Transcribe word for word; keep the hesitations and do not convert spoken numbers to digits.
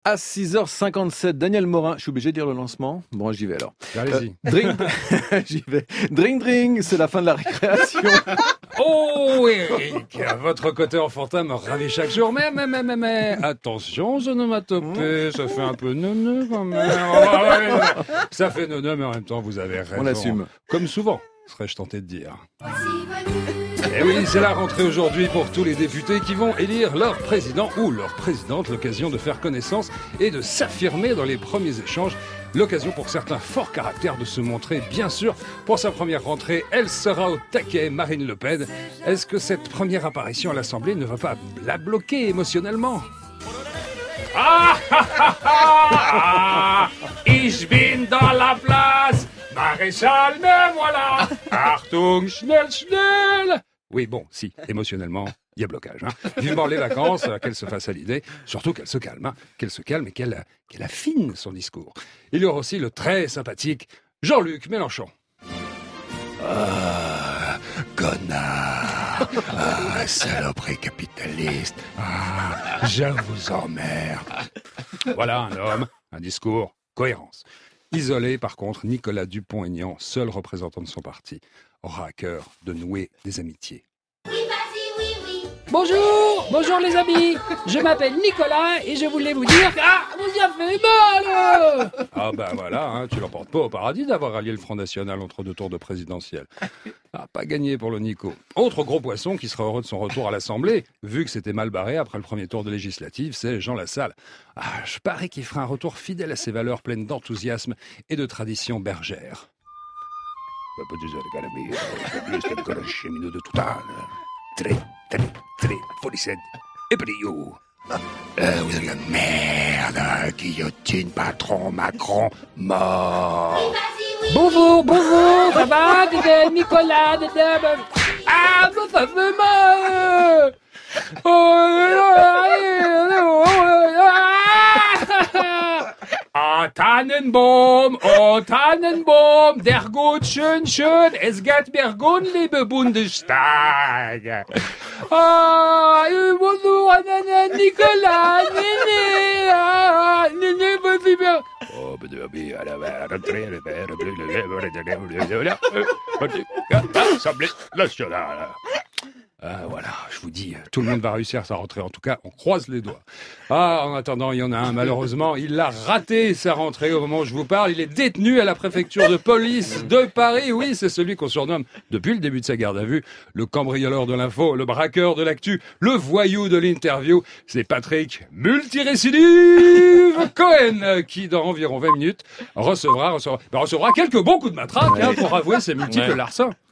À six heures cinquante-sept, Daniel Morin, je suis obligé de dire le lancement. Bon, j'y vais alors. Allez-y. Euh, drink, j'y vais. Drink, drink, c'est la fin de la récréation. Oh, Eric, votre côté enfantin me ravit chaque jour. Mais, mais, mais, mais, mais, attention, onomatopée, ça fait un peu neuneu quand même. Ça fait neuneu, mais en même temps, vous avez raison. On assume. Comme souvent, serais-je tenté de dire. Et oui, c'est la rentrée aujourd'hui pour tous les députés qui vont élire leur président ou leur présidente, l'occasion de faire connaissance et de s'affirmer dans les premiers échanges. L'occasion pour certains forts caractères de se montrer, bien sûr. Pour sa première rentrée, elle sera au taquet, Marine Le Pen. Est-ce que cette première apparition à l'Assemblée ne va pas la bloquer émotionnellement ? Ah, ah, ah, ah, ich bin dans la place, Maréchal, me voilà, Achtung, schnell, schnell. Oui, bon, si, émotionnellement, il y a blocage. Hein. Vivement les vacances, qu'elle se fasse à l'idée, surtout qu'elle se calme, hein, qu'elle se calme et qu'elle, qu'elle affine son discours. Il y aura aussi le très sympathique Jean-Luc Mélenchon. Ah, connard. Ah, saloperie capitaliste. Ah, je vous emmerde. Voilà un homme, un discours, cohérence. Isolé, par contre, Nicolas Dupont-Aignan, seul représentant de son parti, aura à cœur de nouer des amitiés. Oui, vas-y, oui, oui. Bonjour, bonjour les amis. Je m'appelle Nicolas et je voulais vous dire que... Ah, vous y avez mal. Ah ben voilà, hein, tu l'emportes pas au paradis d'avoir allié le Front National entre deux tours de présidentielle. Ah, pas gagné pour le Nico. Autre gros poisson qui sera heureux de son retour à l'Assemblée, vu que c'était mal barré après le premier tour de législative, c'est Jean Lassalle. Ah, je parie qu'il fera un retour fidèle à ses valeurs pleines d'enthousiasme et de tradition bergère. de total. Tre, tre, tre, folicette. Et puis you. Euh, vous avez la merde, guillotine, patron, Macron, mort. Oui, vas-y, oui. Bonjour, bonjour, ça va, dédé, Nicolas, dédé, ben- Ah, mais ça fait mal. Oh, Tannenbaum, oh, Tannenbaum, der gut, schön, schön, es geht mir gut, liebe Bundestag. Ah, bonjour, nana, Nicolas, néné, ah, néné, vas-y bien. Oh, ben, ben, à la rentrée, Assemblée nationale. Ah, voilà, je vous dis, tout le monde va réussir sa rentrée. En tout cas, on croise les doigts. Ah, en attendant, il y en a un, malheureusement, il a raté sa rentrée au moment où je vous parle. Il est détenu à la préfecture de police de Paris. Oui, c'est celui qu'on surnomme, depuis le début de sa garde à vue, le cambrioleur de l'info, le braqueur de l'actu, le voyou de l'interview. C'est Patrick Multirécidive Cohen, qui, dans environ vingt minutes, recevra, recevra, ben, recevra quelques bons coups de matraque, hein, pour avouer ses multiples Ouais. larcins.